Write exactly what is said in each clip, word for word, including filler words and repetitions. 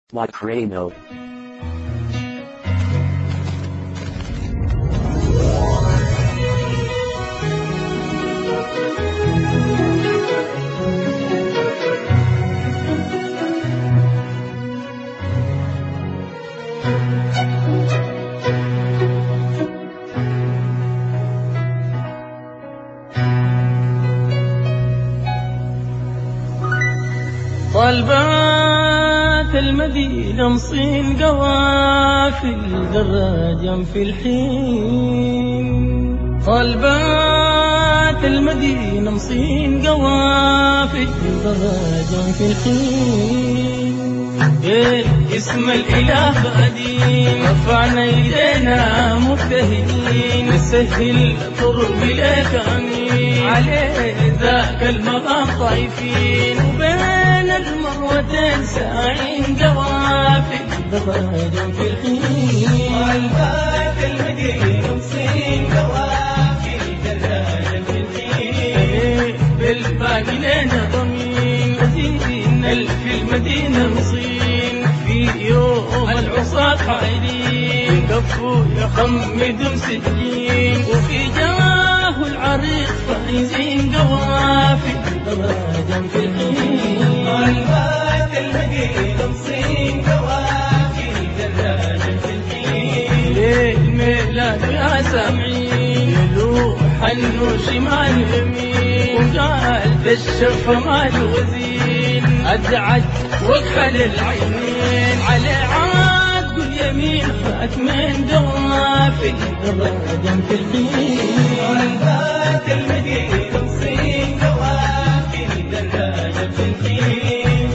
Macrino. طالبات المدينة مصين قوافل دراجا في الحين. طالبات المدينة مصين قوافل دراجا في الحين. إيه اسم الإله بادين رفعنا يدينا مبتهلين نسهل طرق بليك أمين عليه ذاك المقام طايفين وبين المروتين ساعين قوافل دراجا في الحين. طالبات المدينة مصين قوافل دراجا في الحين. بالباقي لنا ضمين مدين الف المدينة مصين في يوم العصاة حائلين كفوا يخمدوا مسجين وفي جاه العريق فايزين قوافل دراجا في الحين. طالبات المدينة مصين قوافل دراجا في الحين. ليل ميلاد يا سامعين يلوح عنه شمال يمين وقال الشفة مال وزين أدعج وكحل العينين على عاد اليمين خاتمين قوافل دراجا في الحين. طالبات المدينة مصين قوافل دراجا في الحين.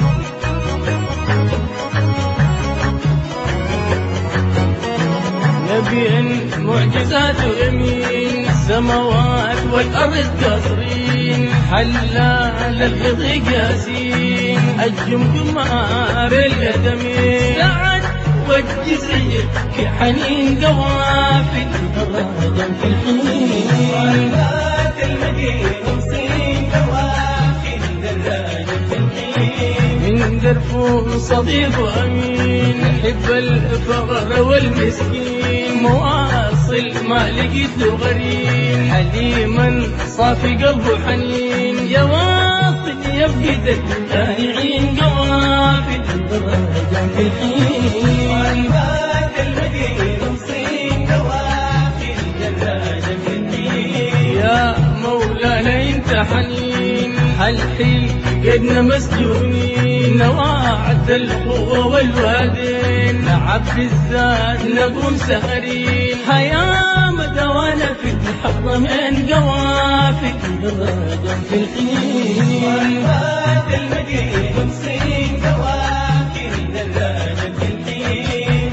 نبي معجزات يمين السماوات والأرض قاصرين حلال الرضي قاسين الجمجمة بالقدمين سعد والجزير في حنين قوافل دراجا في الحين. طالبات المدينة مصين قوافل دراجا في الحين. من درفون صديق وأمين حب الفقر والمسكين مواصل ما لقيت له غريم حليما صافي قلبه حنين يا واصل يفقد الجائعين قوافل دراجا في الحين. طالبات المدينة مصين قوافل دراجا في الحين. يا مولانا انت حنين هالحين قدنا مسجونين نواعد القوة والوالدين نعبي الزاد نقوم سهرين حياة مدوانا في الحظ من قوافل دراجا في الحين. طالبات المدينة مصين قوافل دراجا في الحين.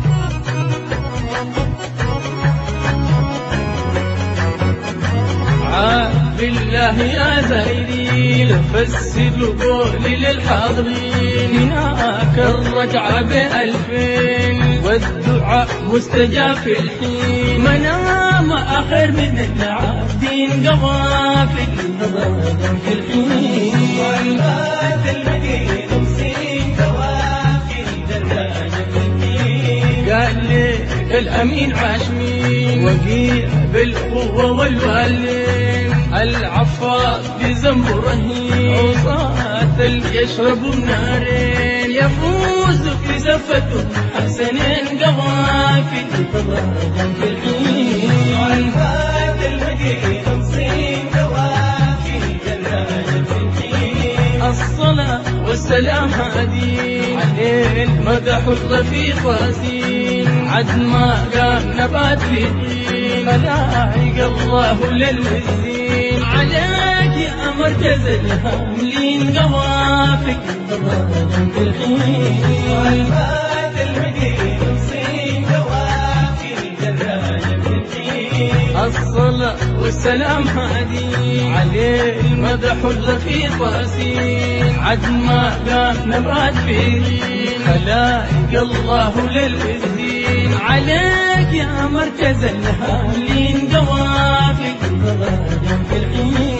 بالله يا زايرين فسروا قولي للحاضرين هناك الرجعة بألفين والدعاء مستجاب في الحين منام آخر من العابدين قوافل دراجا في الحين. طالبات المدينة مصين قوافل دراجا في الحين. قال لي الأمين عاشمين وقيع بالقوة والوالين العفاف بذنب رهين عصاة يشربوا النارين يفوز في زفته حسنين قوافل دراجا في الحين. طالبات المدينة مصين قوافل دراجا في الحين. الصلاة والسلام هادين عليه المدح الرفيق واسين عد ما قام نبات في طين ملائك الله للوزين عليك يا مركز الهاملين قوافل دراجا في الحين. طالبات المدينة مصين قوافل دراجا في الحين. الصلاة والسلام هادين عليه المدح الرفيق واسين عد ما قام نبات في طين خلائق الله للوزين عليك يا مركز الهاملين قوافل دراجا في الحين.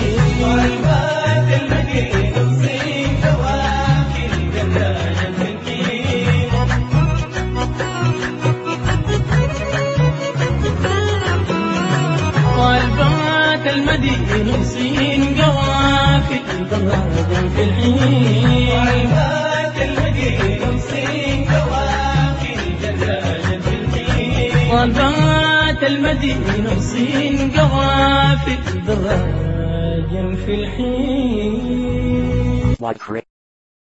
طالبات المدينة مصين قوافل دراجا في الحين. المدينة صين قوافل دراجا في الحين طالبات المدينة صين قوافل دراجا في الحين طالبات المدينة صين قوافل دراجا في الحين